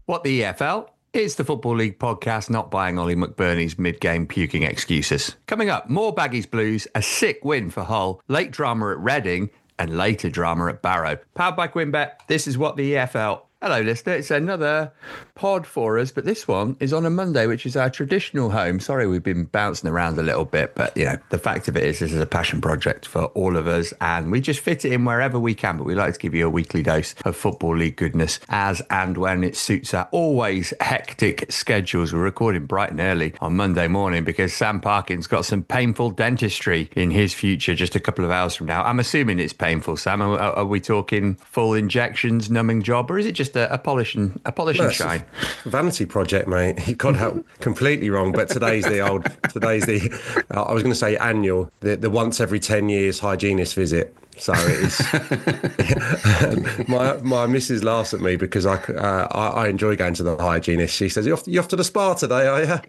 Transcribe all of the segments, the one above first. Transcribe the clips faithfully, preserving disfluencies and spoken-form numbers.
What the E F L? It's the Football League podcast not buying Ollie McBurney's mid-game puking excuses. Coming up, more Baggies Blues, a sick win for Hull, late drama at Reading, and later drama at Barrow. Powered by Quinbet, this is What the E F L. Hello, listener. It's another pod for us, but this one is on a Monday, which is our traditional home. Sorry, we've been bouncing around a little bit, but, you know, the fact of it is this is a passion project for all of us, and we just fit it in wherever we can, but we like to give you a weekly dose of Football League goodness as and when it suits our always hectic schedules. We're recording bright and early on Monday morning because Sam Parkin's got some painful dentistry in his future just a couple of hours from now. I'm assuming it's painful, Sam. Are, are we talking full injections, numbing job, or is it just a, a polish and a polish and shine? Vanity project, mate. You got that completely wrong. But today's the old. Today's the. Uh, I was going to say annual. The the once every ten years hygienist visit. So it is. my my missus laughs at me because I, uh, I I enjoy going to the hygienist. She says, "You off, you off to the spa today, are you?"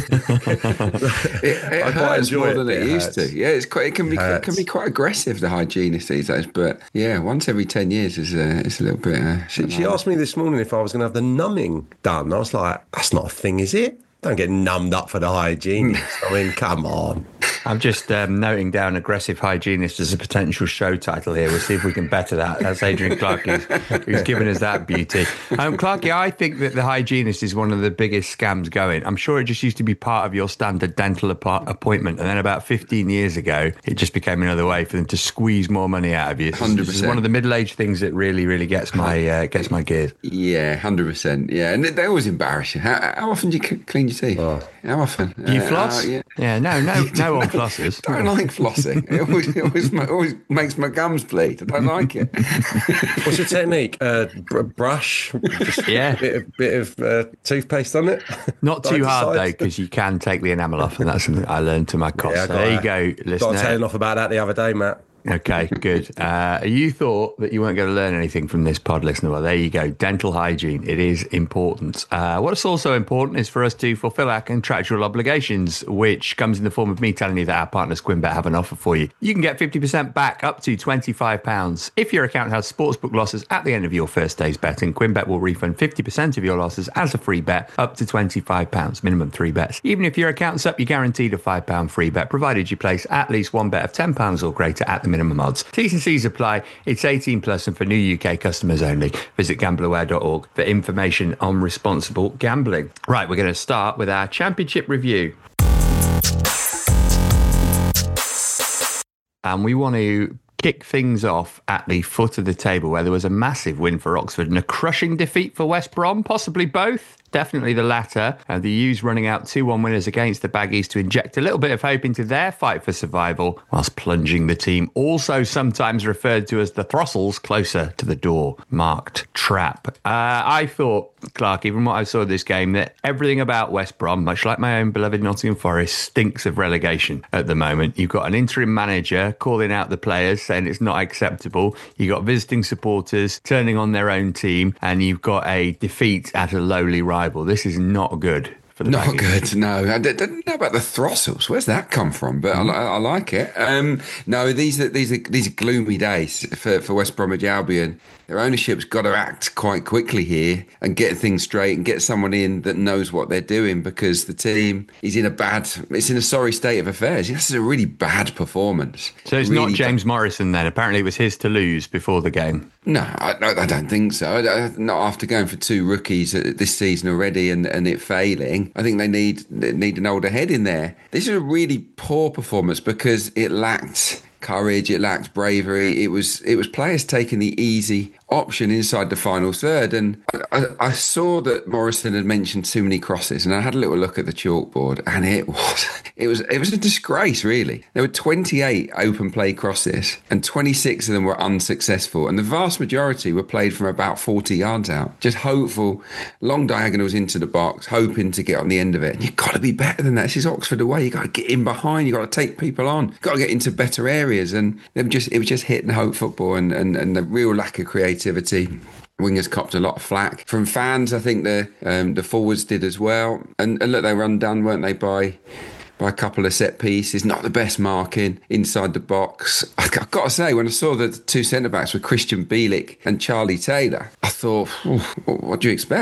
it it I hurts more it. than it, it used hurts. to. Yeah, it's quite. It can be It it can be quite aggressive, the hygienist these days. But yeah, once every ten years is a it's a little bit. Uh, She, she asked me this morning if I was going to have the numbing done. I was like, "That's not a thing, is it? Don't get numbed up for the hygienist. I mean, come on." I'm just um, noting down aggressive hygienist as a potential show title here. We'll see if we can better that. That's Adrian Clark who's, who's given us that beauty. Um, Clarky, I think that the hygienist is one of the biggest scams going. I'm sure it just used to be part of your standard dental ap- appointment. And then about fifteen years ago, it just became another way for them to squeeze more money out of you. It's, one hundred percent. It's one of the middle-aged things that really, really gets my uh, gets my gears. Yeah, one hundred percent. Yeah, and they always embarrass you. How, how often do you c- clean your teeth? Oh. How often? Do you Uh, floss? uh, yeah. yeah, no, no, no one flosses. I don't like flossing. It always, it always, ma- always makes my gums bleed. I don't like it. What's your technique? Uh, br- brush. Just Yeah. A bit of, bit of uh, toothpaste on it. Not Side too to hard, side. though, because you can take the enamel off, and that's something I learned to my cost. Yeah, I So got there you that. go, Got listener. telling off about that the other day, Matt. Okay, good. Uh, you thought that you weren't going to learn anything from this pod, listener. Well, there you go. Dental hygiene. It is important. Uh, what's also important is for us to fulfill our contractual obligations, which comes in the form of me telling you that our partners Quinbet have an offer for you. You can get fifty percent back up to twenty-five pounds if your account has sportsbook losses at the end of your first day's betting. Quinbet will refund fifty percent of your losses as a free bet up to twenty-five pounds, minimum three bets. Even if your account's up, you're guaranteed a five pound free bet, provided you place at least one bet of ten pounds or greater at the minimum odds. T's and C's apply. It's eighteen plus and for new U K customers only. Visit gambleware dot org for information on responsible gambling. Right, we're going to start with our championship review. And we want to kick things off at the foot of the table where there was a massive win for Oxford and a crushing defeat for West Brom, possibly both. Definitely the latter. Uh, the U's running out two one winners against the Baggies to inject a little bit of hope into their fight for survival, whilst plunging the team, also sometimes referred to as the Throssels, closer to the door, marked trap. Uh, I thought, Clark, even what I saw of this game, that everything about West Brom, much like my own beloved Nottingham Forest, stinks of relegation at the moment. You've got an interim manager calling out the players, saying it's not acceptable. You've got visiting supporters turning on their own team, and you've got a defeat at a lowly rival. This is not good for the Not Baggies. good, no. I d- didn't know about the Throssels. Where's that come from? But I, li- I like it. Um, no, these are these are these are gloomy days for, for West Bromwich Albion. Their ownership's got to act quite quickly here and get things straight and get someone in that knows what they're doing, because the team is in a bad, it's in a sorry state of affairs. This is a really bad performance. So it's Really not James Morrison then. Apparently it was his to lose before the game. No, I, I don't think so. I, I, not after going for two rookies this season already and, and it failing. I think they need they need an older head in there. This is a really poor performance because it lacked courage, it lacked bravery. It was it was players taking the easy option inside the final third. And I, I saw that Morrison had mentioned too many crosses, and I had a little look at the chalkboard, and it was it was it was a disgrace, really. There were twenty-eight open play crosses, and twenty-six of them were unsuccessful, and the vast majority were played from about forty yards out. Just hopeful, long diagonals into the box, hoping to get on the end of it. And you've got to be better than that. This is Oxford away. You've got to get in behind. You've got to take people on. You've got to get into better areas. And they were just it was just hit and hope football, and, and, and the real lack of creativity. Wingers copped a lot of flack from fans. I think the um, the forwards did as well. And, and look, they were undone, weren't they, by by a couple of set pieces. Not the best marking inside the box. I, I've got to say, when I saw the two centre backs were Christian Bielik and Charlie Taylor, I thought, what do you expect?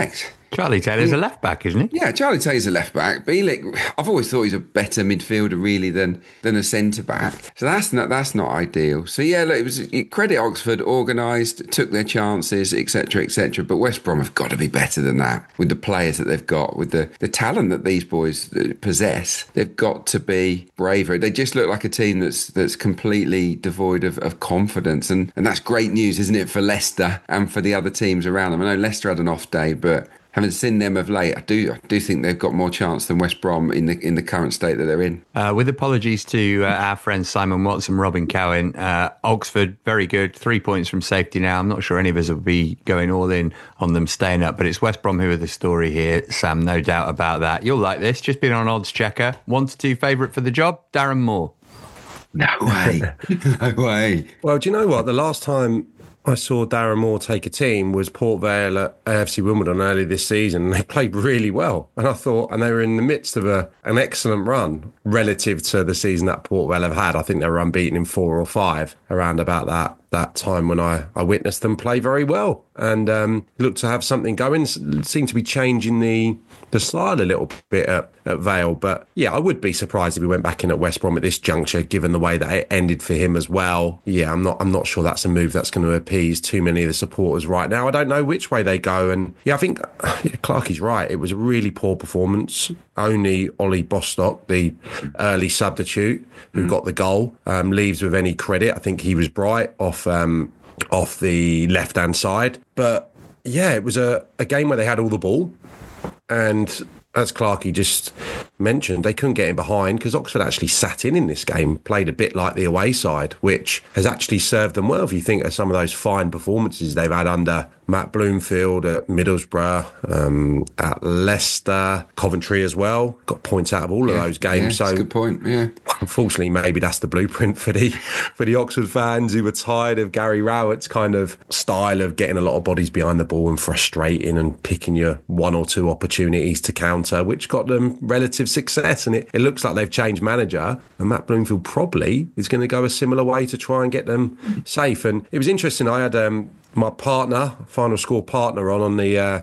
Charlie Taylor's a left back, isn't he? Yeah, Charlie Taylor's a left back. Bielik, I've always thought he's a better midfielder really than than a centre back. So that's not that's not ideal. So yeah, look, it was credit Oxford, organised, took their chances, et cetera, et cetera. But West Brom have got to be better than that with the players that they've got, with the the talent that these boys possess. They've got to be braver. They just look like a team that's that's completely devoid of, of confidence, and and that's great news, isn't it, for Leicester and for the other teams around them. I know Leicester had an off day, but having seen them of late, I do I do think they've got more chance than West Brom in the in the current state that they're in. Uh, with apologies to uh, our friends Simon Watson, Robin Cowan, uh, Oxford, very good. Three points from safety now. I'm not sure any of us will be going all in on them staying up, but it's West Brom who are the story here, Sam, no doubt about that. You'll like this. Just been on Odds Checker. One to two favourite for the job, Darren Moore. No way. No way. Well, do you know what? The last time I saw Darren Moore take a team was Port Vale at A F C Wimbledon early this season, and they played really well. And I thought, and they were in the midst of a an excellent run relative to the season that Port Vale have had. I think they were unbeaten in four or five around about that that time when I, I witnessed them play very well and um, looked to have something going. Seemed to be changing the the style a little bit at, at Vale. But yeah, I would be surprised if he went back in at West Brom at this juncture, given the way that it ended for him as well. Yeah, I'm not I'm not sure that's a move that's going to appease too many of the supporters right now. I don't know which way they go. And yeah, I think yeah, Clarkie's right. It was a really poor performance. Only Ollie Bostock, the early substitute, who mm. got the goal, um, leaves with any credit. I think he was bright off um, off the left-hand side. But yeah, it was a, a game where they had all the ball. And as Clarkie just mentioned, they couldn't get in behind because Oxford actually sat in in this game, played a bit like the away side, which has actually served them well. If you think of some of those fine performances they've had under Matt Bloomfield at Middlesbrough, um, at Leicester, Coventry as well. Got points out of all yeah, of those games. Yeah, so, that's a good point, yeah. Unfortunately, maybe that's the blueprint for the for the Oxford fans who were tired of Gary Rowett's kind of style of getting a lot of bodies behind the ball and frustrating and picking your one or two opportunities to counter, which got them relative success. And it, it looks like they've changed manager, and Matt Bloomfield probably is going to go a similar way to try and get them safe. And it was interesting. I had um, my partner, final score partner, on on the uh,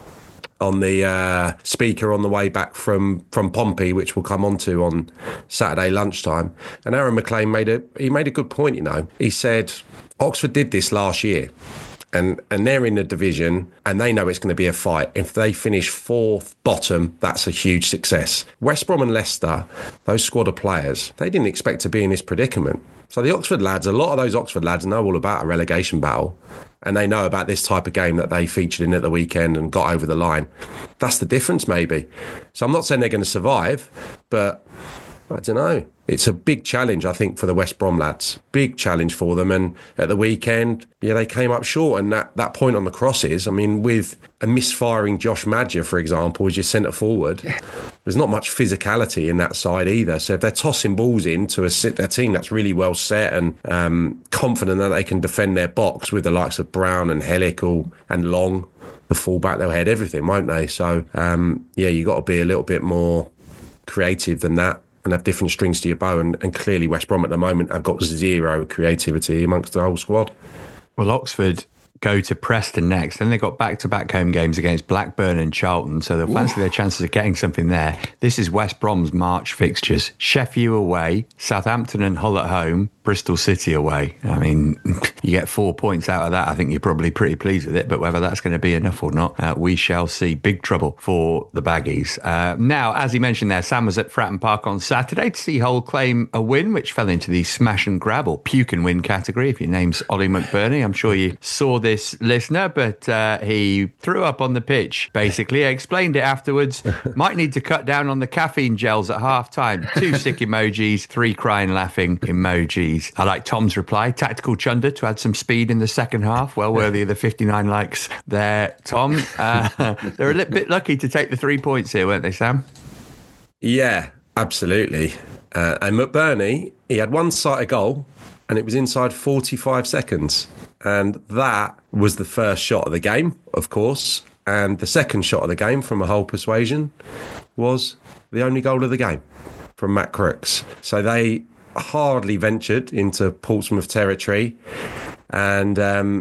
on the uh, speaker on the way back from from Pompey, which we'll come on to on Saturday lunchtime. And Aaron McLean made a he made a good point. You know, he said Oxford did this last year. And and they're in the division and they know it's going to be a fight. If they finish fourth bottom, that's a huge success. West Brom and Leicester, those squad of players, they didn't expect to be in this predicament. So the Oxford lads, a lot of those Oxford lads know all about a relegation battle. And they know about this type of game that they featured in at the weekend and got over the line. That's the difference, maybe. So I'm not saying they're going to survive, but I don't know. It's a big challenge, I think, for the West Brom lads. Big challenge for them. And at the weekend, yeah, they came up short. And that, that point on the crosses, I mean, with a misfiring Josh Madger, for example, as your centre forward, there's not much physicality in that side either. So if they're tossing balls into a, a team that's really well set and um, confident that they can defend their box with the likes of Brown and Hellickle and Long, the fullback, they'll head everything, won't they? So, um, yeah, you got to be a little bit more creative than that and have different strings to your bow. And, and clearly West Brom at the moment have got zero creativity amongst the whole squad. Well, Oxford go to Preston next. Then they've got back-to-back home games against Blackburn and Charlton, so they'll fancy their chances of getting something there. This is West Brom's March fixtures. Sheffield away, Southampton and Hull at home, Bristol City away. I mean, you get four points out of that. I think you're probably pretty pleased with it, but whether that's going to be enough or not, uh, we shall see. Big trouble for the Baggies. Uh, now, as he mentioned there, Sam was at Fratton Park on Saturday to see Hull claim a win, which fell into the smash and grab or puke and win category. If your name's Ollie McBurney, I'm sure you saw this, listener, but uh, he threw up on the pitch, basically. I explained it afterwards. Might need to cut down on the caffeine gels at half time. Two sick emojis, three crying laughing emojis. I like Tom's reply, tactical chunder to add some speed in the second half. Well worthy of the fifty-nine likes there, Tom. Uh, they're a little bit lucky to take the three points here, weren't they, Sam? Yeah, absolutely. Uh, and McBurney, he had one sighted goal and it was inside forty-five seconds. And that was the first shot of the game, of course. And the second shot of the game from a Hull persuasion was the only goal of the game from Matt Crooks. So they hardly ventured into Portsmouth territory. And um,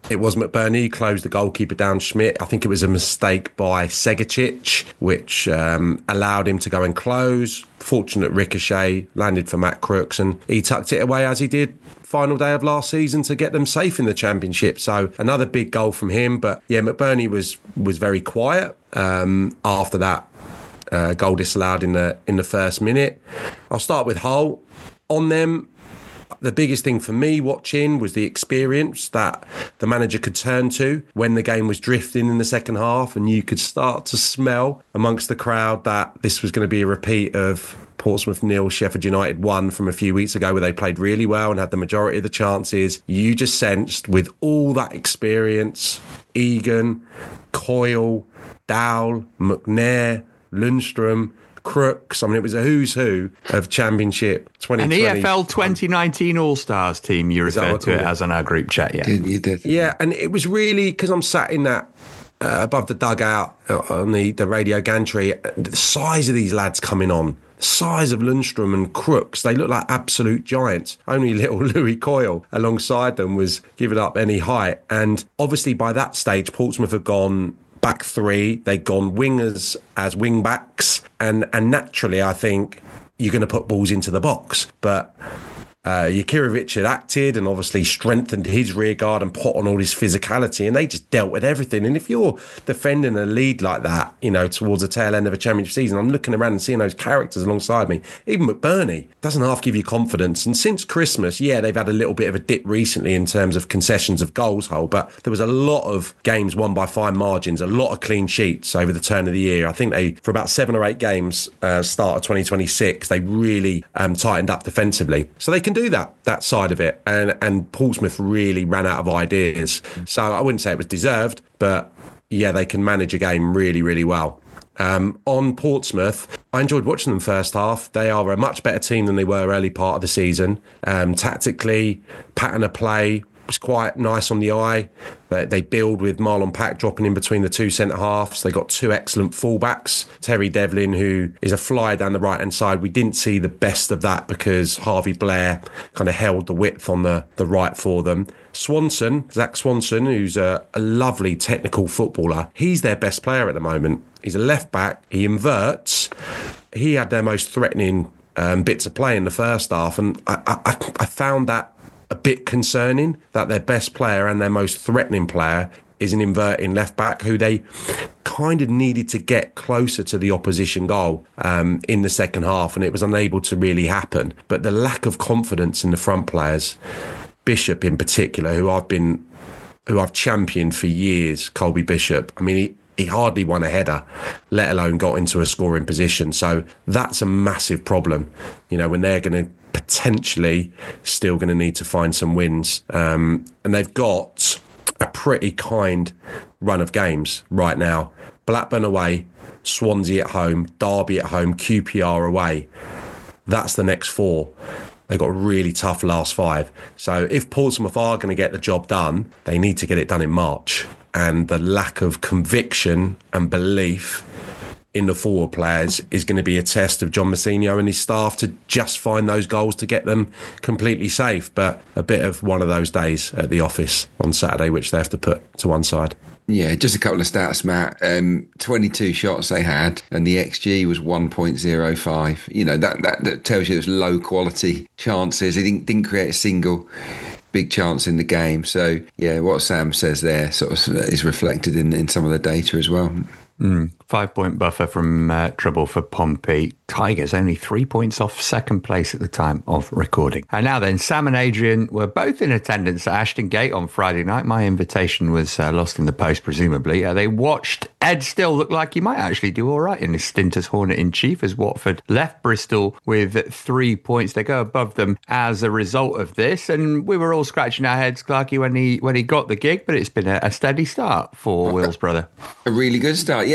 It was McBurney who closed the goalkeeper down, Schmidt. I think it was a mistake by Segacic, which um, allowed him to go and close. Fortunate ricochet, landed for Matt Crooks, and he tucked it away as he did final day of last season to get them safe in the Championship. So another big goal from him. But yeah, McBurney was was very quiet um, after that uh, goal disallowed in the in the first minute. I'll start with Hull. On them, the biggest thing for me watching was the experience that the manager could turn to when the game was drifting in the second half, and you could start to smell amongst the crowd that this was going to be a repeat of Portsmouth nil, Sheffield United one from a few weeks ago, where they played really well and had the majority of the chances. You just sensed with all that experience, Egan, Coyle, Dowell, McNair, Lundstrom, Crooks. I mean, it was a who's who of Championship twenty twenty. An E F L twenty nineteen All-Stars team, you referred to it as on our group chat, yeah. You did. Yeah, and it was really, because I'm sat in that uh, above the dugout on the, the radio gantry, the size of these lads coming on, the size of Lundstrom and Crooks, they look like absolute giants. Only little Louis Coyle alongside them was giving up any height. And obviously by that stage, Portsmouth had gone back three, they'd gone wingers as wing backs, and and naturally I think you're going to put balls into the box. But uh, Jakirovic had acted and obviously strengthened his rear guard and put on all his physicality, and they just dealt with everything. And if you're defending a lead like that, you know, towards the tail end of a Championship season, I'm looking around and seeing those characters alongside me. Even McBurney doesn't half give you confidence. And since Christmas, yeah, they've had a little bit of a dip recently in terms of concessions of goals, Hull, but there was a lot of games won by fine margins, a lot of clean sheets over the turn of the year. I think they, for about seven or eight games, uh, start of twenty twenty-six, they really um, tightened up defensively. So they can do that, that side of it. And, and Portsmouth really ran out of ideas. So I wouldn't say it was deserved, but yeah, they can manage a game really, really well. Um, on Portsmouth, I enjoyed watching them first half. They are a much better team than they were early part of the season. Um, tactically, pattern of play was quite nice on the eye. They, they build with Marlon Pack dropping in between the two centre halves. They got two excellent fullbacks. Terry Devlin, who is a flyer down the right-hand side. We didn't see the best of that because Harvey Blair kind of held the width on the, the right for them. Swanson, Zach Swanson, who's a, a lovely technical footballer. He's their best player at the moment. He's a left back. He inverts. He had their most threatening um, bits of play in the first half, and I, I, I found that a bit concerning that their best player and their most threatening player is an inverting left back who they kind of needed to get closer to the opposition goal um, in the second half, and it was unable to really happen. But the lack of confidence in the front players, Bishop in particular, who I've been, who I've championed for years, Colby Bishop. I mean, he, he hardly won a header, let alone got into a scoring position. So that's a massive problem, you know, when they're going to potentially still going to need to find some wins. Um, and they've got a pretty kind run of games right now. Blackburn away, Swansea at home, Derby at home, Q P R away. That's the next four. They've got a really tough last five. So if Portsmouth are going to get the job done, they need to get it done in March. And the lack of conviction and belief in the forward players is going to be a test of John Mousinho and his staff to just find those goals to get them completely safe. But a bit of one of those days at the office on Saturday, which they have to put to one side. Yeah, just a couple of stats, Matt. Um, twenty-two shots they had, and the X G was one point oh five. You know, that, that, that tells you it was low quality chances. They didn't, didn't create a single big chance in the game. So, yeah, what Sam says there sort of is reflected in, in some of the data as well. Mm. Five-point buffer from uh, trouble for Pompey. Tigers only three points off second place at the time of recording. And now then, Sam and Adrian were both in attendance at Ashton Gate on Friday night. My invitation was uh, lost in the post, presumably. Uh, they watched Ed Still look like he might actually do all right in his stint as Hornet-in-Chief, as Watford left Bristol with three points. They go above them as a result of this. And we were all scratching our heads, Clarkey, when he when he got the gig, but it's been a, a steady start for Will's brother. A really good start. Yeah, it was a good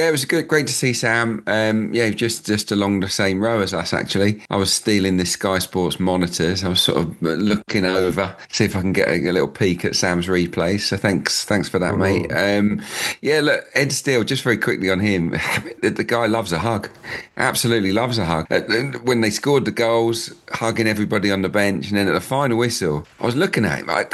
great, great to see Sam. Um, yeah, just just along the same row as us. Actually, I was stealing this Sky Sports monitors. I was sort of looking over, see if I can get a, a little peek at Sam's replays. So thanks, thanks for that, mate. Um, yeah, look, Ed Steele. Just very quickly on him, the, the guy loves a hug. Absolutely loves a hug. When they scored the goals, hugging everybody on the bench, and then at the final whistle, I was looking at him. I,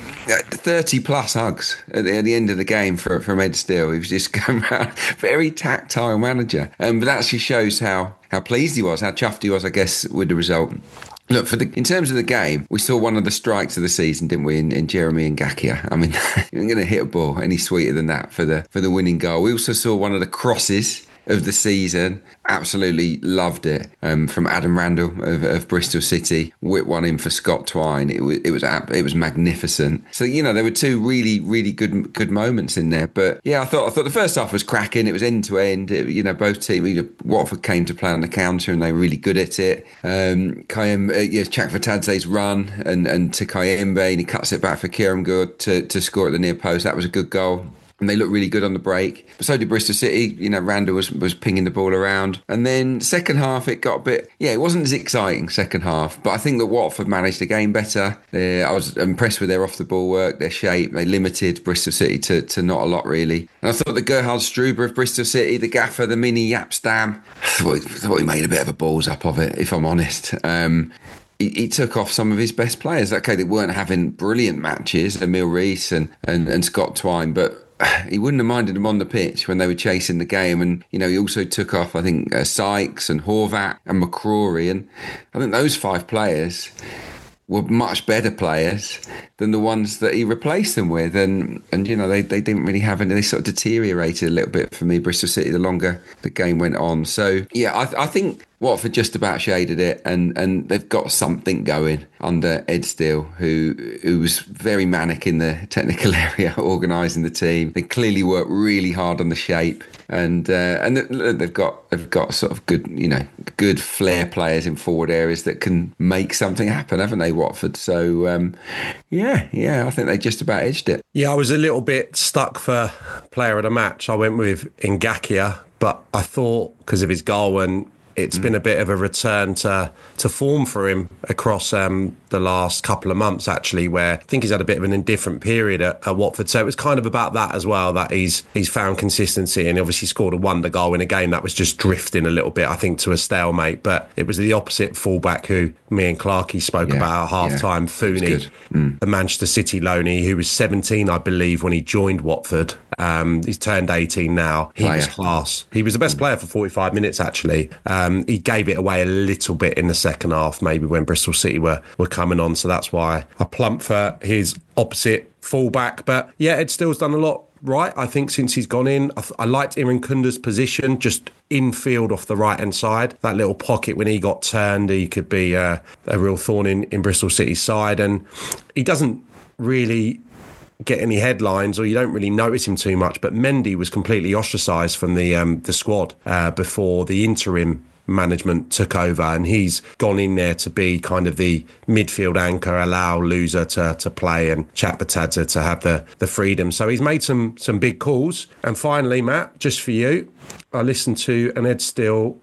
thirty plus hugs at the, at the end of the game for, from Ed Steele. He was just going around, very tactile manager. Um, but that actually shows how, how pleased he was, how chuffed he was, I guess, with the result. Look, for the, in terms of the game, we saw one of the strikes of the season, didn't we, in, in Jeremy Ngakia? I mean, you're going to hit a ball any sweeter than that for the for the winning goal. We also saw one of the crosses of the season. Absolutely loved it. Um, from Adam Randall of, of Bristol City, whipped one in for Scott Twine. It was it was it was magnificent. So you know there were two really really good good moments in there. But yeah, I thought I thought the first half was cracking. It was end to end. It, you know both teams. You know, Watford came to play on the counter and they were really good at it. Um, Kayem, uh, yeah, Chakvatadze's run and and to Kayembe and he cuts it back for Kieran Good to to score at the near post. That was a good goal. And they looked really good on the break. But so did Bristol City. You know, Randall was, was pinging the ball around. And then second half, it got a bit... Yeah, it wasn't as exciting, second half. But I think that Watford managed the game better. Uh, I was impressed with their off-the-ball work, their shape. They limited Bristol City to, to not a lot, really. And I thought that Gerhard Struber of Bristol City, the gaffer, the mini Yapstam, I thought, I thought he made a bit of a balls up of it, if I'm honest. Um... He, he took off some of his best players. Okay, they weren't having brilliant matches, Emil Rees and, and, and Scott Twine, but he wouldn't have minded them on the pitch when they were chasing the game. And, you know, he also took off, I think, uh, Sykes and Horvat and McCrory. And I think those five players were much better players than the ones that he replaced them with. And, and you know, they, they didn't really have any, they sort of deteriorated a little bit for me, Bristol City, the longer the game went on. So, yeah, I, I think Watford just about shaded it, and, and they've got something going under Ed Steele, who who was very manic in the technical area, organising the team. They clearly worked really hard on the shape, and uh, and they've got they've got sort of good, you know, good flair players in forward areas that can make something happen, haven't they, Watford? So um, yeah, yeah, I think they just about edged it. Yeah, I was a little bit stuck for player of the match. I went with Ngakia, but I thought because of his goal and it's mm. been a bit of a return to, to form for him across um, the last couple of months, actually, where I think he's had a bit of an indifferent period at, at Watford. So it was kind of about that as well, that he's he's found consistency and obviously scored a wonder goal in a game that was just drifting a little bit, I think, to a stalemate. But it was the opposite fullback who me and Clarkey spoke yeah, about at half-time, yeah. Fooney, mm. the Manchester City loanee, who was seventeen, I believe, when he joined Watford. Um, he's turned eighteen now. He player. was class. He was the best player for forty-five minutes, actually. Um, he gave it away a little bit in the second half, maybe when Bristol City were, were coming on. So that's why I plumped for his opposite fullback. But yeah, Ed Steele's done a lot right, I think, since he's gone in. I, th- I liked Iran Kunda's position, just infield off the right-hand side. That little pocket when he got turned, he could be uh, a real thorn in, in Bristol City's side. And he doesn't really get any headlines, or you don't really notice him too much. But Mendy was completely ostracised from the um, the squad uh, before the interim management took over, and he's gone in there to be kind of the midfield anchor, allow Loser to to play and Chakvatadze to have the the freedom. So he's made some some big calls. And finally, Matt, just for you, I listened to an Ed Steele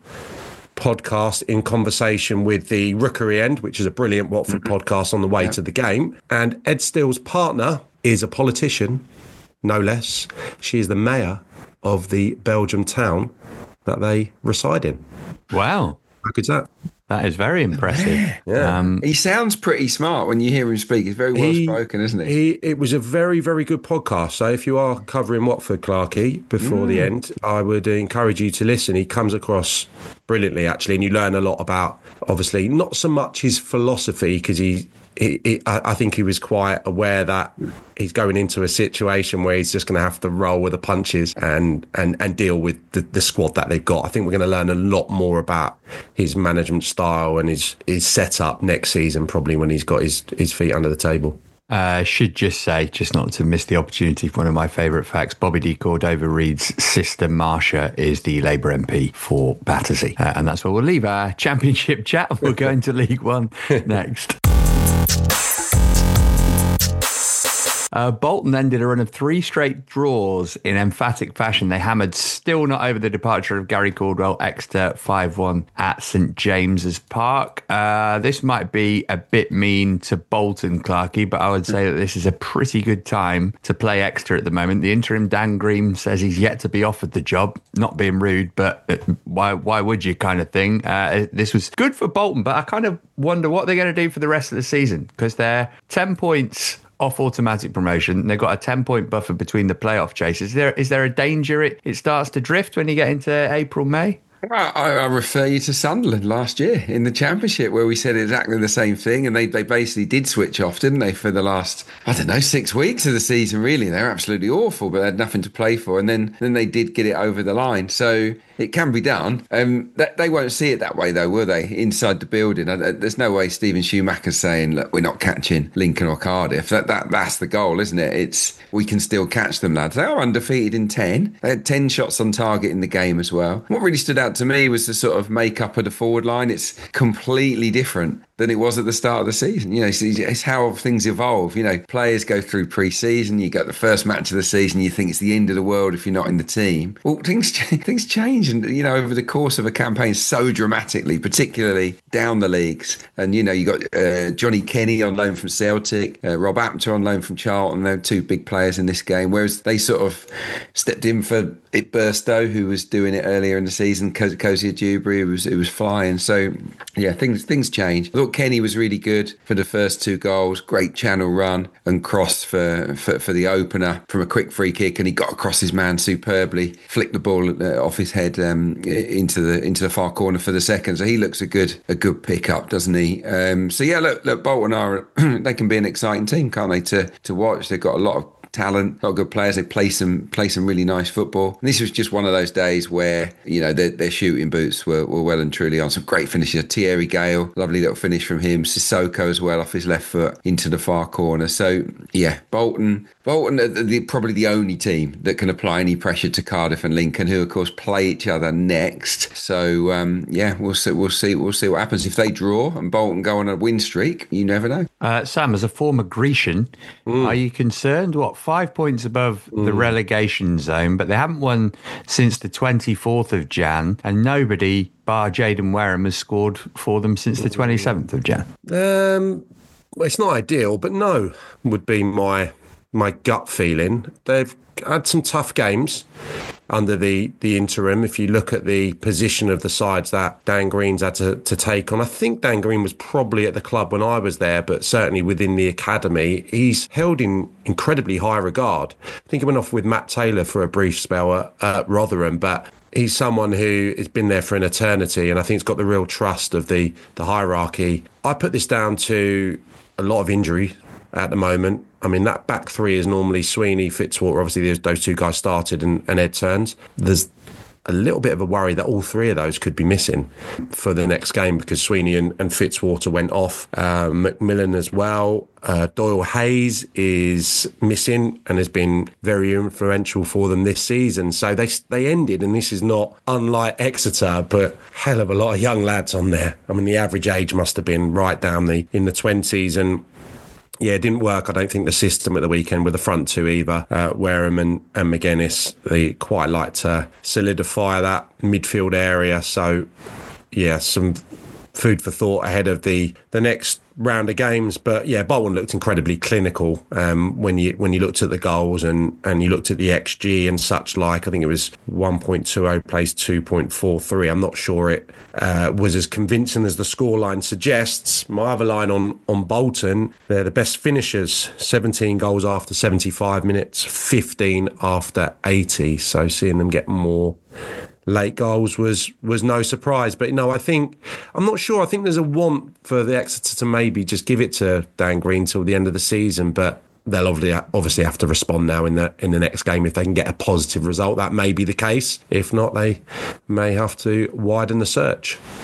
podcast in conversation with the Rookery End, which is a brilliant Watford mm-hmm. podcast on the way yeah. to the game. And Ed Steele's partner is a politician, no less. She is the mayor of the Belgium town that they reside in. Wow. How good's that? That is very impressive. Yeah. Um, he sounds pretty smart when you hear him speak. He's very well he, spoken, isn't he? he? It was a very, very good podcast. So if you are covering Watford, Clarkey, before mm. the end, I would encourage you to listen. He comes across brilliantly, actually, and you learn a lot about, obviously, not so much his philosophy, because he He, he, I think he was quite aware that he's going into a situation where he's just going to have to roll with the punches and and, and deal with the, the squad that they've got. I think we're going to learn a lot more about his management style and his, his setup next season, probably when he's got his, his feet under the table. I uh, should just say, just not to miss the opportunity for one of my favourite facts, Bobby D. Cordova-Reid's sister, Marsha, is the Labour M P for Battersea. Uh, and that's where we'll leave our championship chat. We'll go into League One next. Uh, Bolton then did a run of three straight draws in emphatic fashion. They hammered, still not over the departure of Gary Caldwell, Exeter five one at St James's Park. Uh, this might be a bit mean to Bolton, Clarkey, but I would say that this is a pretty good time to play Exeter at the moment. The interim Dan Green says he's yet to be offered the job. Not being rude, but why why would you kind of thing. Uh, this was good for Bolton, but I kind of wonder what they're going to do for the rest of the season, because they're ten points off automatic promotion. They've got a ten-point buffer between the playoff chases. Is there, is there a danger it, it starts to drift when you get into April, May? I, I refer you to Sunderland last year in the Championship, where we said exactly the same thing, and they, they basically did switch off, didn't they, for the last, I don't know, six weeks of the season, really. They're absolutely awful, but they had nothing to play for, and then, then they did get it over the line. So it can be done. Um, that, they won't see it that way, though, will they, inside the building? Uh, there's no way Stephen Schumacher's saying, look, we're not catching Lincoln or Cardiff. That, that That's the goal, isn't it? It's we can still catch them, lads. They are undefeated in ten. They had ten shots on target in the game as well. What really stood out to me was the sort of makeup of the forward line. It's completely different than it was at the start of the season. You know, it's, it's how things evolve. You know, players go through pre-season. You got the first match of the season. You think it's the end of the world if you're not in the team. Well, things things change, and you know, over the course of a campaign, so dramatically, particularly down the leagues. And you know, you got uh, Johnny Kenny on loan from Celtic, uh, Rob Apter on loan from Charlton. They're two big players in this game. Whereas they sort of stepped in for it Burstow, who was doing it earlier in the season. Cozy Dewberry, it was it was flying. So yeah, things things change. I thought Kenny was really good for the first two goals. Great channel run and cross for, for, for the opener from a quick free kick, and he got across his man superbly, flicked the ball uh, off his head um, into the into the far corner for the second. So he looks a good a good pickup, doesn't he? Um, so yeah, look, look, Bolton are they can be an exciting team, can't they? To to watch, they've got a lot of talent, a lot of good players. They play some play some really nice football. And this was just one of those days where, you know, their, their shooting boots were, were well and truly on. Some great finishes. Thierry Gale, lovely little finish from him. Sissoko as well, off his left foot into the far corner. So yeah, Bolton Bolton are the, probably the only team that can apply any pressure to Cardiff and Lincoln, who of course play each other next. So um, yeah, we'll see. We'll see. We'll see what happens if they draw and Bolton go on a win streak. You never know. Uh, Sam, as a former Grecian, mm. are you concerned? What, five points above mm. the relegation zone, but they haven't won since the twenty-fourth of Jan, and nobody bar Jaden Wareham has scored for them since the twenty-seventh of Jan. Um, well, it's not ideal, but no would be my. My gut feeling. They've had some tough games under the, the interim. If you look at the position of the sides that Dan Green's had to, to take on, I think Dan Green was probably at the club when I was there, but certainly within the academy, he's held in incredibly high regard. I think he went off with Matt Taylor for a brief spell at, at Rotherham, but he's someone who has been there for an eternity, and I think he's got the real trust of the, the hierarchy. I put this down to a lot of injury at the moment. I mean, that back three is normally Sweeney, Fitzwater. Obviously, those two guys started, and, and Ed Turns. There's a little bit of a worry that all three of those could be missing for the next game, because Sweeney and, and Fitzwater went off. Uh, Macmillan as well. Uh, Doyle Hayes is missing and has been very influential for them this season. So they they ended, and this is not unlike Exeter, but hell of a lot of young lads on there. I mean, the average age must have been right down the in the twenties, and yeah, it didn't work. I don't think the system at the weekend with the front two either. Uh, Wareham and, and McGuinness, they quite like to solidify that midfield area. So, yeah, some food for thought ahead of the, the next round of games. But yeah, Bolton looked incredibly clinical um, when you when you looked at the goals and, and you looked at the X G and such like. I think it was one point two oh plays two point four three. I'm not sure it uh, was as convincing as the scoreline suggests. My other line on, on Bolton, they're the best finishers, seventeen goals after seventy-five minutes, fifteen after eighty. So seeing them get more late goals was was no surprise. But no, I think I'm not sure. I think there's a want for the Exeter to maybe just give it to Dan Green till the end of the season, but they'll obviously obviously have to respond now in the in the next game if they can get a positive result. That may be the case. If not, they may have to widen the search.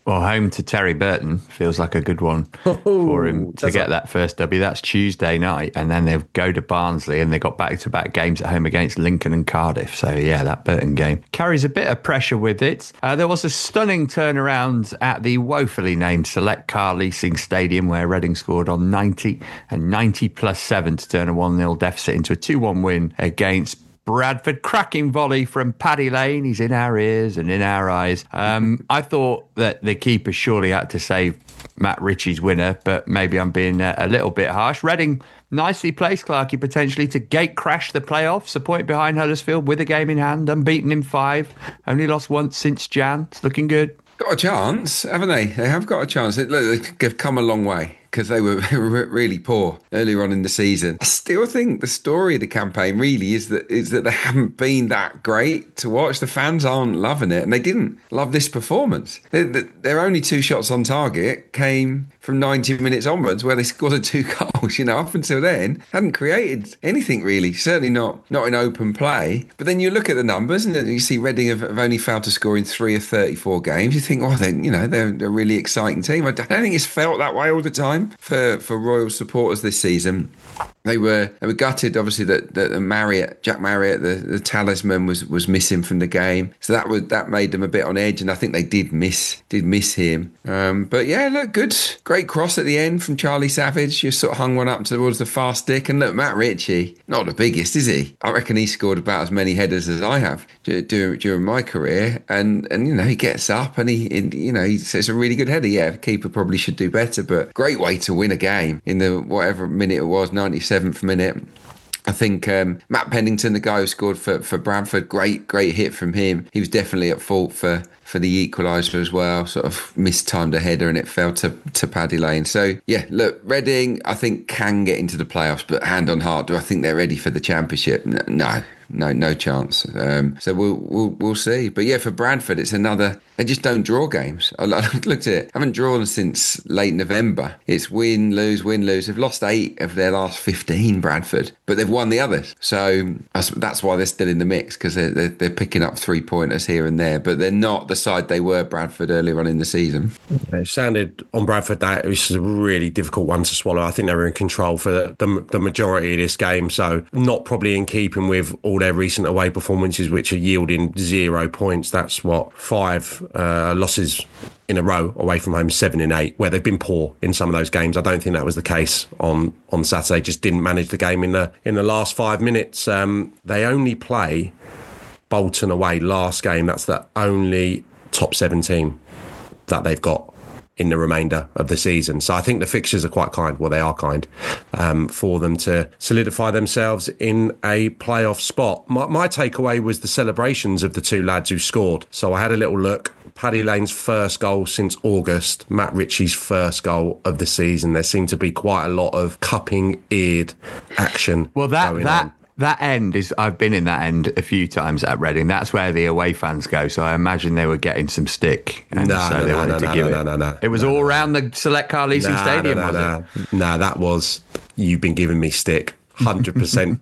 Well, home to Terry Burton feels like a good one Oh, for him to does get it? that first W. That's Tuesday night, and then they go to Barnsley, and they got back-to-back games at home against Lincoln and Cardiff. So yeah, that Burton game carries a bit of pressure with it. Uh, there was a stunning turnaround at the woefully named Select Car Leasing Stadium, where Reading scored on ninety and ninety plus seven to turn a one nil deficit into a two one win against Bradford. Cracking volley from Paddy Lane. He's in our ears and in our eyes. Um, I thought that the keeper surely had to save Matt Ritchie's winner, but maybe I'm being a, a little bit harsh. Reading nicely placed, Clarkey, potentially to gate crash the playoffs, a point behind Huddersfield with a game in hand, unbeaten in five, only lost once since Jan. It's looking good. Got a chance, haven't they? They have got a chance. It, look, they've come a long way because they were really poor earlier on in the season. I still think the story of the campaign really is that is that they haven't been that great to watch. The fans aren't loving it, and they didn't love this performance. Their, their only two shots on target came from ninety minutes onwards, where they scored two goals. You know, up until then, hadn't created anything really. Certainly not not in open play. But then you look at the numbers, and you see Reading have, have only failed to score in three of thirty-four games. You think, oh, they, you know, they're, they're a really exciting team. I don't think it's felt that way all the time for for Royal supporters this season. They were they were gutted, obviously, that, that Marriott, Jack Marriott, the, the talisman, was, was missing from the game. So that was that made them a bit on edge, and I think they did miss did miss him. Um, but yeah, look, good, great cross at the end from Charlie Savage. You sort of hung one up towards the far stick, and look, Matt Ritchie, not the biggest, is he? I reckon he scored about as many headers as I have during during my career, and and you know he gets up and he, and, you know, he's it's a really good header. Yeah, the keeper probably should do better, but great way to win a game in the whatever minute it was, ninety-seventh minute. I think um, Matt Pennington, the guy who scored for, for Bradford, great, great hit from him. He was definitely at fault for, for the equaliser as well, sort of mistimed a header and it fell to, to Paddy Lane. So, yeah, look, Reading, I think, can get into the playoffs, but hand on heart, do I think they're ready for the Championship? No, no, no chance. Um, so we'll, we'll we'll see. But yeah, for Bradford, it's another. They just don't draw games. I looked at it. Haven't drawn since late November. It's win, lose, win, lose. They've lost eight of their last fifteen, Bradford, but they've won the others. So that's, that's why they're still in the mix, because they're, they're, they're picking up three pointers here and there, but they're not the side they were, Bradford, earlier on in the season. It sounded on Bradford that it was a really difficult one to swallow. I think they were in control for the, the, the majority of this game, so not probably in keeping with all their recent away performances, which are yielding zero points. That's what, five uh, losses in a row away from home, seven in eight, where they've been poor in some of those games. I don't think that was the case on on Saturday. Just didn't manage the game in the in the last five minutes. Um, they only play Bolton away last game. That's the only top seventeen that they've got in the remainder of the season. So I think the fixtures are quite kind, well, they are kind, um, for them to solidify themselves in a playoff spot. My, my takeaway was the celebrations of the two lads who scored. So I had a little look. Paddy Lane's first goal since August, Matt Ritchie's first goal of the season. There seemed to be quite a lot of cupping-eared action. Well, that going that. on. That end is, I've been in that end a few times at Reading. That's where the away fans go. So I imagine they were getting some stick. And No, so no, they no, wanted no, to no, give no, it. no, no, It was no, all no. around the Select Car Leasing Nah, Stadium, no, was no, it? no. no, that was, you've been giving me stick. one hundred percent.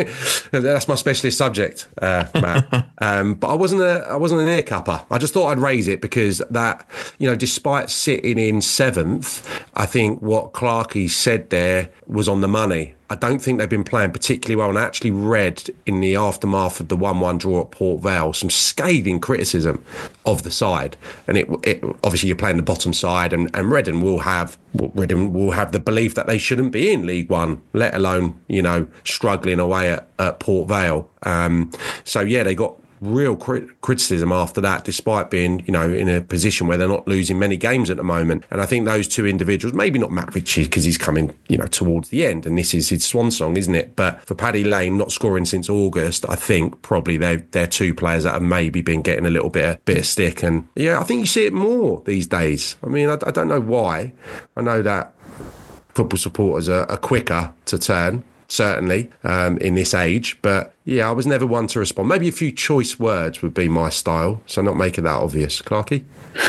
That's my specialist subject, uh, Matt. Um, but I wasn't a, I wasn't an ear cupper. I just thought I'd raise it because that, you know, despite sitting in seventh, I think what Clarkey said there was on the money. I don't think they've been playing particularly well, and I actually read in the aftermath of the one one draw at Port Vale some scathing criticism of the side. And it, it obviously you're playing the bottom side, and, and Reading will have Reading will have the belief that they shouldn't be in League One, let alone, you know, struggling away at, at Port Vale. Um, so yeah, they got real crit- criticism after that, despite being, you know, in a position where they're not losing many games at the moment. And I think those two individuals, maybe not Matt Ritchie because he's coming, you know, towards the end and this is his swan song, isn't it? But for Paddy Lane not scoring since August, I think probably they're, they're two players that have maybe been getting a little bit of, bit of stick. And yeah, I think you see it more these days. I mean, I, I don't know why. I know that football supporters are, are quicker to turn, certainly, um, in this age. But yeah, I was never one to respond. Maybe a few choice words would be my style, so not making that obvious. Clarkey?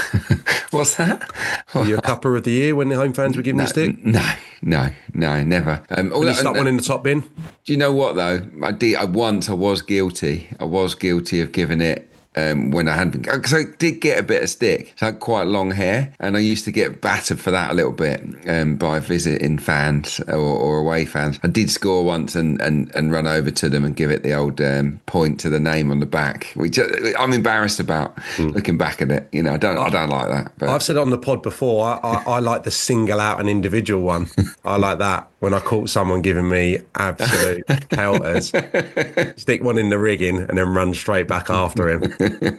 What's that? Were you a cupper of the year when the home fans were giving no, you stick? No, no, no, never. Um, Did you stuck one in the top bin? Do you know what, though? I did. I once I was guilty. I was guilty of giving it um, when I had been, because I did get a bit of stick. So I had quite long hair, and I used to get battered for that a little bit um, by visiting fans or, or away fans. I did score once and, and, and run over to them and give it the old um, point to the name on the back, which I'm embarrassed about mm. looking back at it. You know, I don't, I don't like that. But. I've said on the pod before, I, I, I like the single out an individual one. I like that. When I caught someone giving me absolute pelters, stick one in the rigging and then run straight back after him.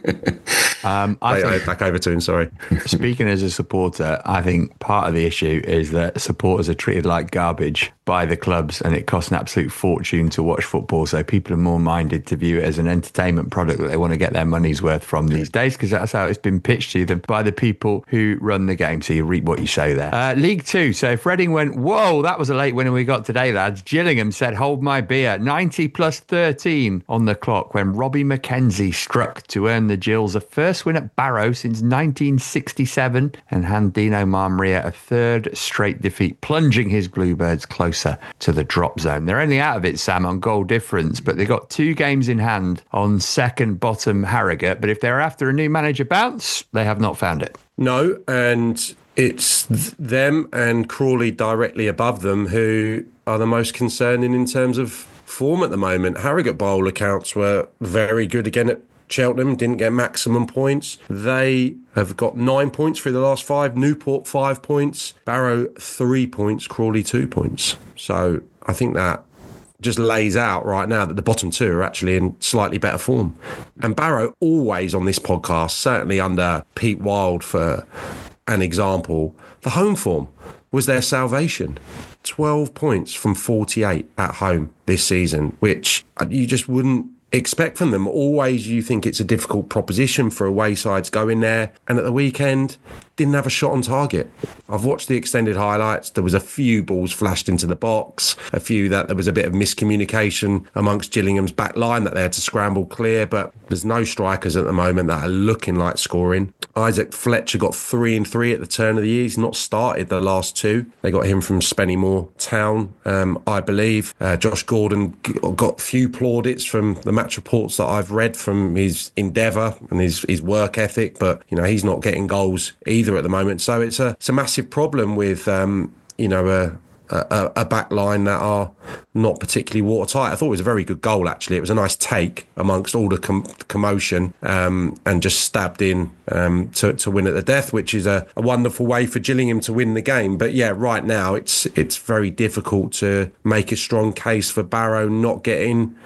Um, I Wait, think, back over to him, sorry. Speaking as a supporter, I think part of the issue is that supporters are treated like garbage by the clubs, and it costs an absolute fortune to watch football. So people are more minded to view it as an entertainment product that they want to get their money's worth from these days, because that's how it's been pitched to them by the people who run the game. So you reap what you sow there. Uh, League Two. So if Reading went, whoa, that was a late winner we got today, lads. Gillingham said, hold my beer. ninety plus thirteen on the clock when Robbie McKenzie struck to earn the Gills a first win at Barrow since nineteen sixty-seven and hand Dino Marmaria a third straight defeat, plunging his Bluebirds closer to the drop zone. They're only out of it, Sam, on goal difference, but they've got two games in hand on second bottom Harrogate. But if they're after a new manager bounce, they have not found it. No, and it's them and Crawley directly above them who are the most concerning in terms of form at the moment. Harrogate Bowl accounts were very good again at Cheltenham, didn't get maximum points. They have got nine points through the last five. Newport, five points. Barrow, three points. Crawley, two points. So I think that just lays out right now that the bottom two are actually in slightly better form. And Barrow, always on this podcast, certainly under Pete Wild for an example, the home form was their salvation. twelve points from forty-eight at home this season, which you just wouldn't expect from them. Always you think it's a difficult proposition for away sides going there, and at the weekend didn't have a shot on target. I've watched the extended highlights. There was a few balls flashed into the box, a few that there was a bit of miscommunication amongst Gillingham's back line that they had to scramble clear, but there's no strikers at the moment that are looking like scoring. Isaac Fletcher got three and three at the turn of the year. He's not started the last two. They got him from Spennymoor Town, um, I believe. Uh, Josh Gordon got few plaudits from the match reports that I've read from his endeavour and his, his work ethic, but you know, he's not getting goals either at the moment. So it's a it's a massive problem with um, you know a, a a back line that are not particularly watertight. I thought it was a very good goal actually. It was a nice take amongst all the com- commotion um, and just stabbed in um, to to win at the death, which is a, a wonderful way for Gillingham to win the game. But yeah, right now it's it's very difficult to make a strong case for Barrow not getting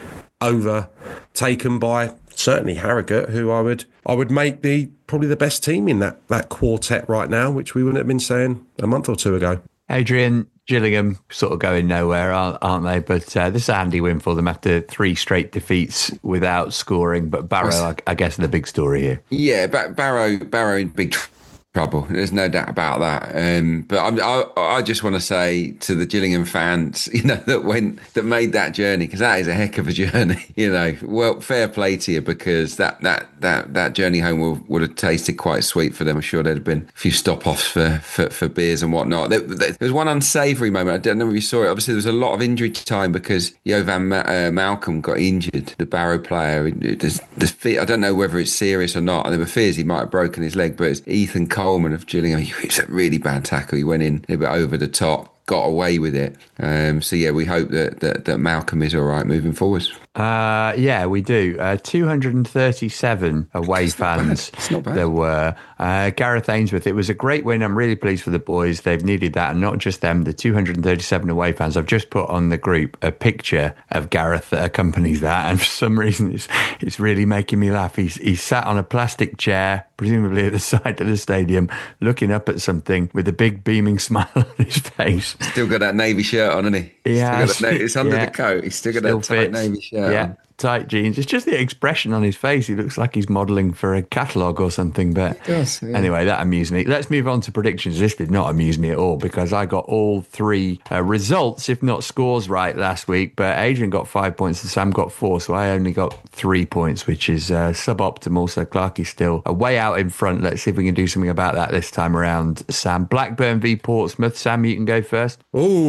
overtaken by certainly Harrogate, who I would I would make the probably the best team in that that quartet right now, which we wouldn't have been saying a month or two ago. Adrian, Gillingham sort of going nowhere, aren't, aren't they? But uh, this is a handy win for them after three straight defeats without scoring. But Barrow, I, I guess, the big story here. Yeah, but Barrow, Barrow in big trouble. There's no doubt about that. Um, but I'm, I, I just want to say to the Gillingham fans, you know, that went that made that journey, because that is a heck of a journey. You know, well, fair play to you, because that that that that journey home will, would have tasted quite sweet for them. I'm sure there'd have been a few stop offs for, for for beers and whatnot. There, there was one unsavoury moment. I don't know if you saw it. Obviously, there was a lot of injury time because Jovan Ma- uh, Malcolm got injured, the Barrow player. There's, there's, I don't know whether it's serious or not. And there were fears he might have broken his leg, but it's Ethan Coleman of Gillingham. It's a really bad tackle. He went in a bit over the top, got away with it. Um, so yeah, we hope that, that that Malcolm is all right moving forwards. Uh, yeah, we do. Uh, two hundred thirty-seven away It's fans It's not bad. there were. Uh, Gareth Ainsworth, it was a great win. I'm really pleased for the boys. They've needed that, and not just them, the two hundred thirty-seven away fans. I've just put on the group a picture of Gareth that accompanies that, and for some reason it's it's really making me laugh. He's, he's sat on a plastic chair, presumably at the side of the stadium, looking up at something with a big beaming smile on his face. Still got that navy shirt on, hasn't he? Yeah, it's under yeah. the coat. He's still got Still that tight fits. navy shirt Yeah, on. tight jeans. It's just the expression on his face. He looks like he's modelling for a catalogue or something. But He does, yeah. Anyway, that amused me. Let's move on to predictions. This did not amuse me at all because I got all three uh, results, if not scores, right last week. But Adrian got five points and Sam got four, so I only got three points, which is uh, suboptimal. So Clarkie's still a way out in front. Let's see if we can do something about that this time around. Sam, Blackburn v Portsmouth. Sam, you can go first.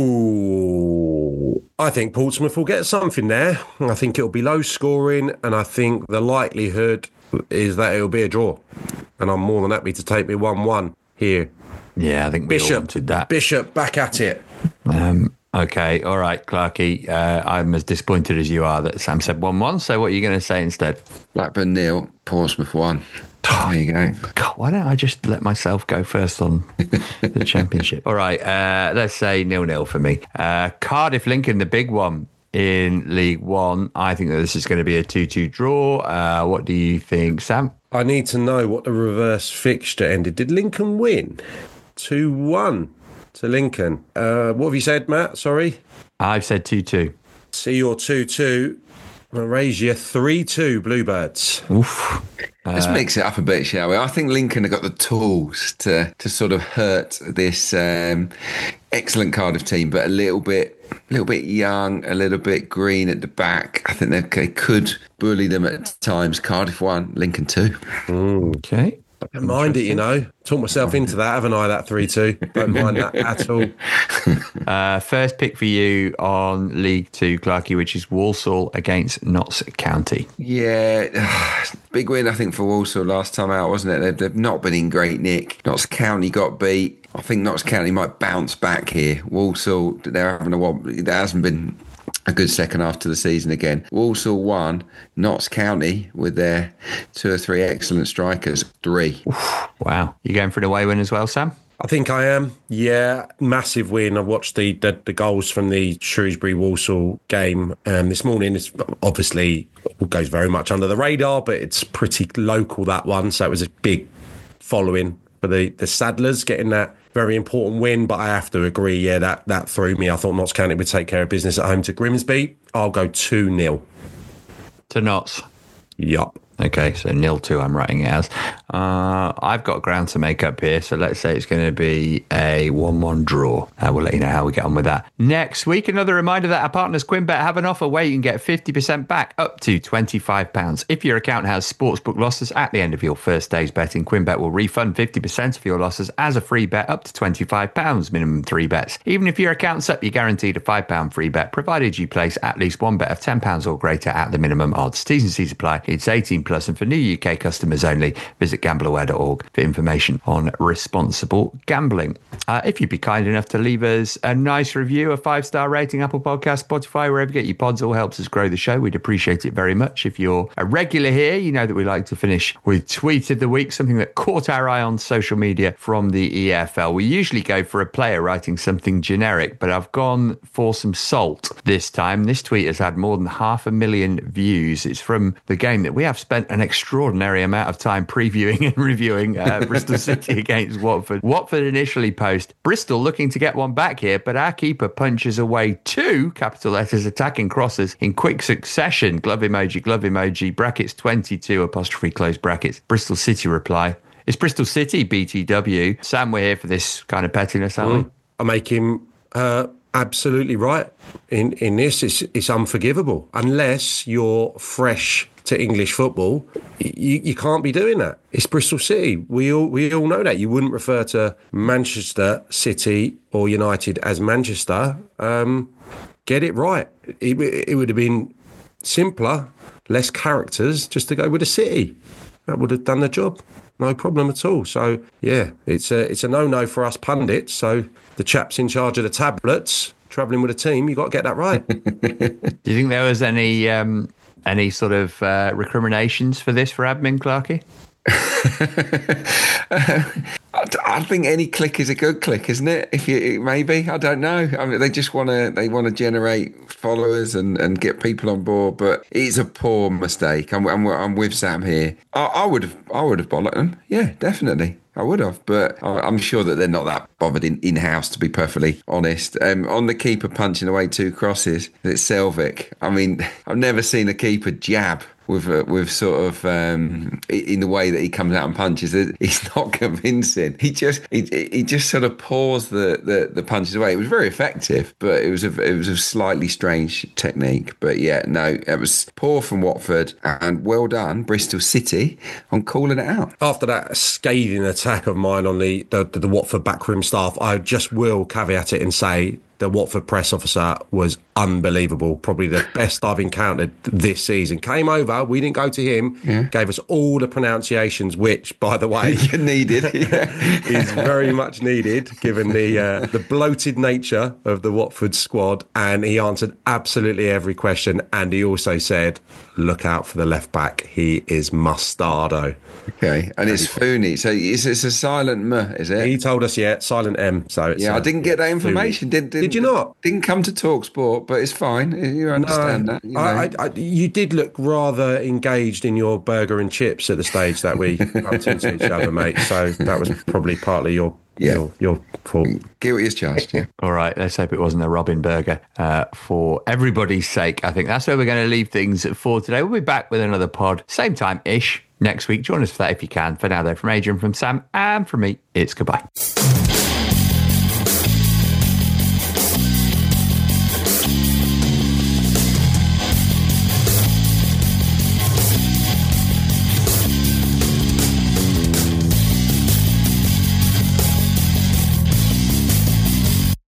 Ooh, I think Portsmouth will get something there. I think it'll be low scoring, and I think the likelihood is that it'll be a draw. And I'm more than happy to take me one one here. Yeah, I think we Bishop, all wanted that. Bishop, back at it. Um, okay, all right, Clarky. Uh, I'm as disappointed as you are that Sam said one one. So what are you going to say instead? Blackburn nil, Portsmouth one. There you go. God, why don't I just let myself go first on the championship? All right, uh, let's say nil-nil for me. Uh, Cardiff Lincoln, the big one in League One. I think that this is going to be a two-two draw. Uh, what do you think, Sam? I need to know what the reverse fixture ended. Did Lincoln win? two one to Lincoln. Uh, what have you said, Matt? Sorry? I've said two-two. See your two-two. I'll raise you three two Bluebirds. Oof. Let's mix it up a bit, shall we? I think Lincoln have got the tools to to sort of hurt this um, excellent Cardiff team, but a little bit, a little bit young, a little bit green at the back. I think they, they could bully them at times. Cardiff one, Lincoln two. Mm. Okay. Don't mind it, you know. Talk myself into that, haven't I, that three two? Don't mind that at all. Uh, first pick for you on League Two, Clarky, which is Walsall against Notts County. Yeah, big win, I think, for Walsall last time out, wasn't it? They've, they've not been in great nick. Notts County got beat. I think Notts County might bounce back here. Walsall, they're having a one. There hasn't been a good second half to the season again. Walsall won. Notts County, with their two or three excellent strikers, three. Oof, wow. You going for an away win as well, Sam? I think I am. Yeah, massive win. I've watched the the, the goals from the Shrewsbury-Walsall game um, this morning. It's obviously goes very much under the radar, but it's pretty local, that one. So it was a big following for the, the Saddlers getting that very important win. But I have to agree, yeah, that, that threw me. I thought Notts County would take care of business at home to Grimsby. I'll go two nil. To Notts? Yup. Okay, so nil two I'm writing it as. Uh, I've got ground to make up here, so let's say it's going to be a one one draw. Uh, we'll let you know how we get on with that. Next week, another reminder that our partners Quinbet have an offer where you can get fifty percent back up to twenty-five pounds. If your account has sportsbook losses at the end of your first day's betting, Quinbet will refund fifty percent of your losses as a free bet up to twenty-five pounds, minimum three bets. Even if your account's up, you're guaranteed a five pounds free bet, provided you place at least one bet of ten pounds or greater at the minimum odds. T's and C's apply. It's eighteen plus and for new U K customers only. Visit gambleaware dot org for information on responsible gambling. Uh, if you'd be kind enough to leave us a nice review, a five-star rating, Apple Podcasts, Spotify, wherever you get your pods, all helps us grow the show. We'd appreciate it very much. If you're a regular here, you know that we like to finish with Tweet of the Week, something that caught our eye on social media from the E F L. We usually go for a player writing something generic, but I've gone for some salt this time. This tweet has had more than half a million views. It's from the game that we have spent an extraordinary amount of time previewing and reviewing, uh, Bristol City against Watford. Watford initially post, Bristol looking to get one back here, but our keeper punches away two, capital letters, attacking crosses in quick succession. Glove emoji, glove emoji, brackets twenty-two, apostrophe, close brackets. Bristol City reply, it's Bristol City, B T W. Sam, we're here for this kind of pettiness, aren't Mm. we? I make him uh, absolutely right in, in this. It's, it's unforgivable. Unless you're fresh to English football, you, you can't be doing that. It's Bristol City. We all we all know that. You wouldn't refer to Manchester City or United as Manchester. Um, get it right. It, it would have been simpler, less characters, just to go with a city. That would have done the job. No problem at all. So, yeah, it's a, it's a no-no for us pundits. So the chaps in charge of the tablets, travelling with a team, you've got to get that right. Do you think there was any... Um... Any sort of uh, recriminations for this for admin, Clarky? I think any click is a good click, isn't it? If you maybe, I don't know. I mean, they just want to they want to generate followers and, and get people on board, but it's a poor mistake. I'm I'm, I'm with Sam here. I, I would have I would have bollocked them. Yeah, definitely. I would have, but I'm sure that they're not that bothered in, in-house, to be perfectly honest. Um, on the keeper punching away two crosses, it's Selvik. I mean, I've never seen a keeper jab with uh, with sort of um, in the way that he comes out and punches. He's not convincing. He just he, he just sort of pours the, the, the punches away. It was very effective, but it was a it was a slightly strange technique. But yeah, no, it was poor from Watford, and well done Bristol City on calling it out. After that scathing attack of mine on the the, the, the Watford backroom staff, I just will caveat it and say the Watford press officer was unbelievable. Probably the best I've encountered this season. Came over, we didn't go to him, yeah. gave us all the pronunciations, which, by the way, you needed, yeah. is very much needed given the uh, the bloated nature of the Watford squad. And he answered absolutely every question. And he also said, look out for the left back. He is Mustardo. Okay, and it's Fooney. So it's, it's a silent M, is it? He told us, yeah, silent M. So it's, yeah, uh, I didn't get that information. Didn't, didn't, Did you not? Didn't come to talk sport, but it's fine. You understand no, that. You know. I, I, you did look rather engaged in your burger and chips at the stage that we bumped into each other, mate. So that was probably partly your Yeah. Your, your fault. Guilty as charged, yeah. All right, let's hope it wasn't a Robin burger uh, for everybody's sake. I think that's where we're going to leave things for today. We'll be back with another pod, same time-ish, next week. Join us for that if you can. For now, though, from Adrian, from Sam, and from me, it's goodbye.